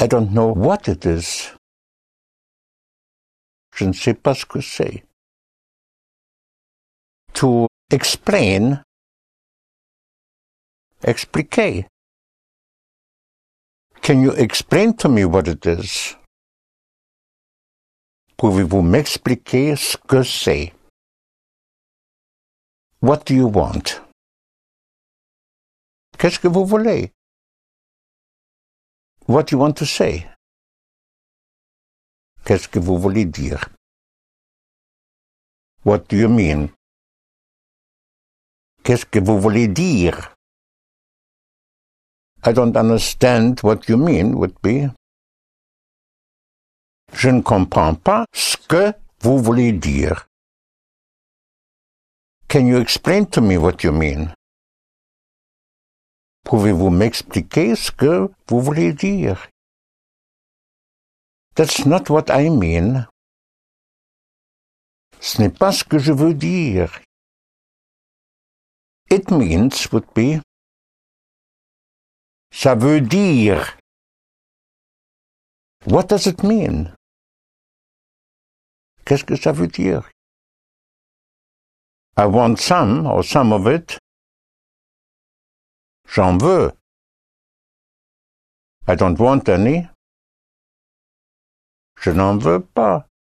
I don't know what it is. Je ne sais pas ce que c'est. To explain, expliquer. Can you explain to me what it is? Pouvez-vous m'expliquer ce que c'est? What do you want? Qu'est-ce que vous voulez? What do you want to say? Qu'est-ce que vous voulez dire? What do you mean? Qu'est-ce que vous voulez dire? I don't understand what you mean would be. Je ne comprends pas ce que vous voulez dire. Can you explain to me what you mean? Pouvez-vous m'expliquer ce que vous voulez dire? That's not what I mean. Ce n'est pas ce que je veux dire. It means would be. Ça veut dire. What does it mean? Qu'est-ce que ça veut dire? I want some or some of it. J'en veux. I don't want any. Je n'en veux pas.